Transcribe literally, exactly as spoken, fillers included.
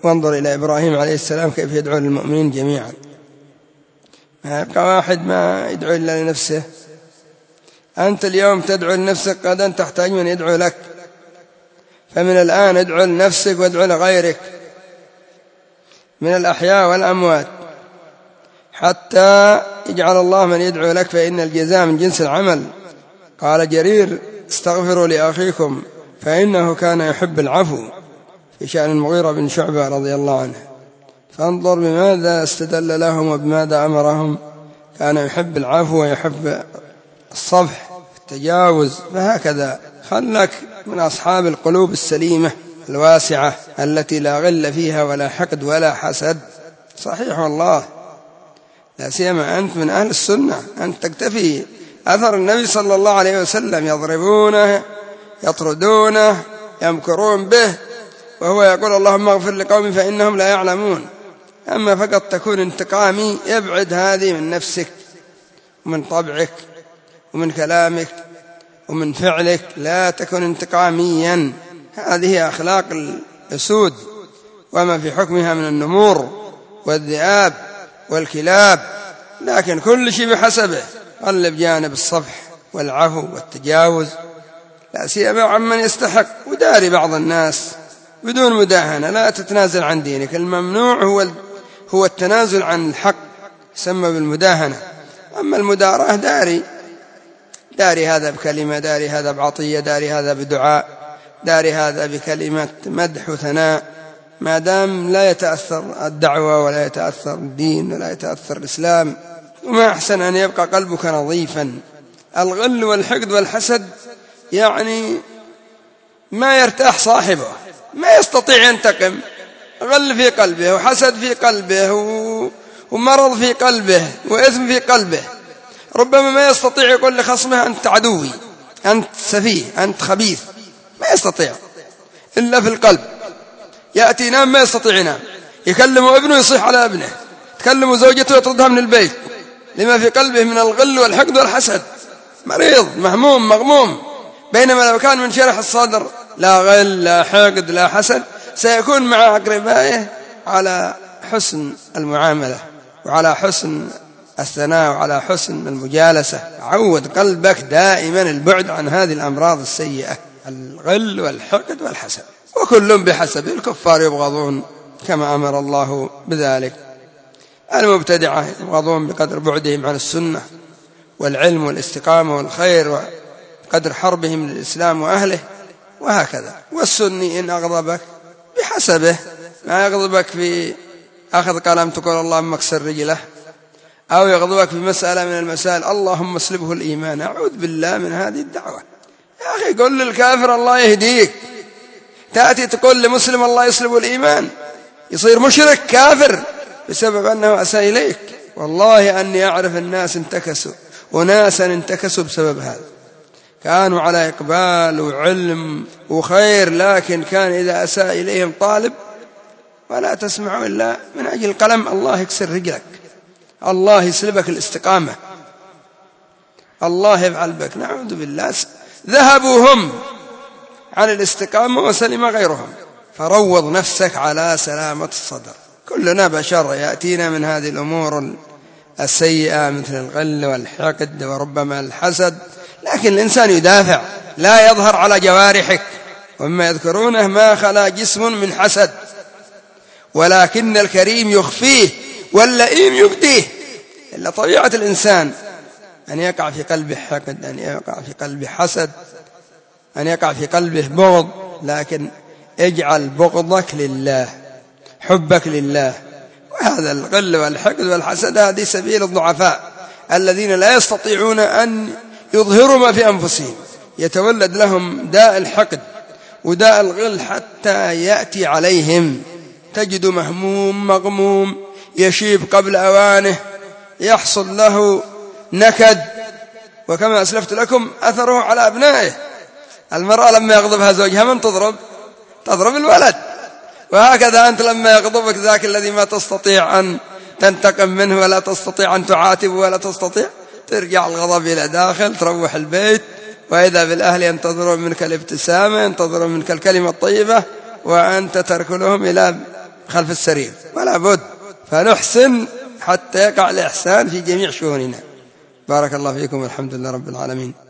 وانظر إلى إبراهيم عليه السلام كيف يدعو للمؤمنين جميعا، ما يبقى واحد ما يدعو إلا لنفسه. أنت اليوم تدعو لنفسك، غدا تحتاج من يدعو لك، فمن الآن ادعو لنفسك وادعو لغيرك من الأحياء والأموات حتى يجعل الله من يدعو لك، فإن الجزاء من جنس العمل. قال جرير: استغفروا لأخيكم فإنه كان يحب العفو، في شأن المغيرة بن شعبة رضي الله عنه. فانظر بماذا استدل لهم وبماذا أمرهم. كان يحب العفو ويحب الصفح التجاوز. فهكذا خلك من أصحاب القلوب السليمة الواسعة التي لا غل فيها ولا حقد ولا حسد. صحيح والله، لا سيما أنت من أهل السنة، أنت تكتفي أثر النبي صلى الله عليه وسلم، يضربونه يطردونه يمكرون به، وهو يقول: اللهم اغفر لقومي فإنهم لا يعلمون. أما فقط تكون انتقامي، يبعد هذه من نفسك ومن طبعك ومن كلامك ومن فعلك، لا تكن انتقاميا. هذه أخلاق الأسود وما في حكمها من النمور والذئاب والكلاب، لكن كل شيء بحسبه. قلب جانب الصفح والعفو والتجاوز، لا سيما عمن يستحق، وداري بعض الناس بدون مداهنة. لا تتنازل عن دينك، الممنوع هو هو التنازل عن الحق، يسمى بالمداهنة. أما المداراة داري داري هذا بكلمة، داري هذا بعطية، داري هذا بدعاء، داري هذا بكلمة مدح وثناء، ما دام لا يتأثر الدعوة ولا يتأثر الدين ولا يتأثر الإسلام. وما أحسن أن يبقى قلبك نظيفا. الغل والحقد والحسد يعني ما يرتاح صاحبه، ما يستطيع ينتقم. غل في قلبه وحسد في قلبه ومرض في قلبه وإثم في قلبه، ربما ما يستطيع يقول لخصمه: أنت عدوي، أنت سفيه، أنت خبيث. ما يستطيع إلا في القلب. يأتي ينام ما يستطيع ينام، يكلم ابنه يصيح على ابنه، تكلم زوجته يطردها من البيت، لما في قلبه من الغل والحقد والحسد. مريض مهموم مغموم. بينما لو كان من شرح الصدر، لا غل لا حقد لا حسد، سيكون مع أقربائه على حسن المعاملة وعلى حسن الثناء وعلى حسن المجالسة. عود قلبك دائما البعد عن هذه الأمراض السيئة، الغل والحقد والحسد، وكل بحسب. الكفار يبغضون كما أمر الله بذلك، المبتدعة يبغضون بقدر بعدهم عن السنة والعلم والاستقامة والخير وقدر حربهم للإسلام وأهله، وهكذا. والسني إن أغضبك بحسبه، ما يغضبك في أخذ قلم تقول اللهم اكسر رجله، أو يغضبك في مسألة من المسائل اللهم اسلبه الإيمان. أعوذ بالله من هذه الدعوة. يا أخي قل للكافر الله يهديك، تأتي تقول لمسلم الله يسلبه الإيمان، يصير مشرك كافر بسبب أنه أساء إليك. والله أني أعرف الناس انتكسوا، وناسا انتكسوا بسبب هذا، كانوا على إقبال وعلم وخير، لكن كان إذا أساء إليهم طالب ولا تسمعوا إلا من أجل القلم، الله يكسر رجلك، الله يسلبك الاستقامة، الله يفعل بك. نعوذ بالله. ذهبوا هم عن الاستقامة وسلم غيرهم. فروض نفسك على سلامة الصدر. كلنا بشر، يأتينا من هذه الأمور السيئة مثل الغل والحقد وربما الحسد، لكن الإنسان يدافع، لا يظهر على جوارحك. وما يذكرونه ما خلا جسم من حسد، ولكن الكريم يخفيه واللئيم يبديه. إلا طبيعة الإنسان أن يقع في قلبه حقد، أن يقع في قلبه حسد، أن يقع في قلبه بغض، لكن اجعل بغضك لله، حبك لله. وهذا الغل والحقد والحسد هذه سبيل الضعفاء الذين لا يستطيعون أن يظهروا ما في أنفسهم، يتولد لهم داء الحقد وداء الغل حتى يأتي عليهم. تجد مهموم مغموم يشيب قبل أوانه، يحصل له نكد، وكما أسلفت لكم أثره على أبنائه. المرأة لما يغضبها زوجها من تضرب؟ تضرب الولد. وهكذا أنت لما يغضبك ذاك الذي ما تستطيع أن تنتقم منه ولا تستطيع أن تعاتبه ولا تستطيع، ترجع الغضب إلى داخل، تروح البيت، وإذا بالأهل ينتظرون منك الابتسامة، ينتظرون منك الكلمة الطيبة، وأنت تركلهم إلى خلف السرير، ولا بد، فنحسن حتى يقع الإحسان في جميع شؤوننا. بارك الله فيكم والحمد لله رب العالمين.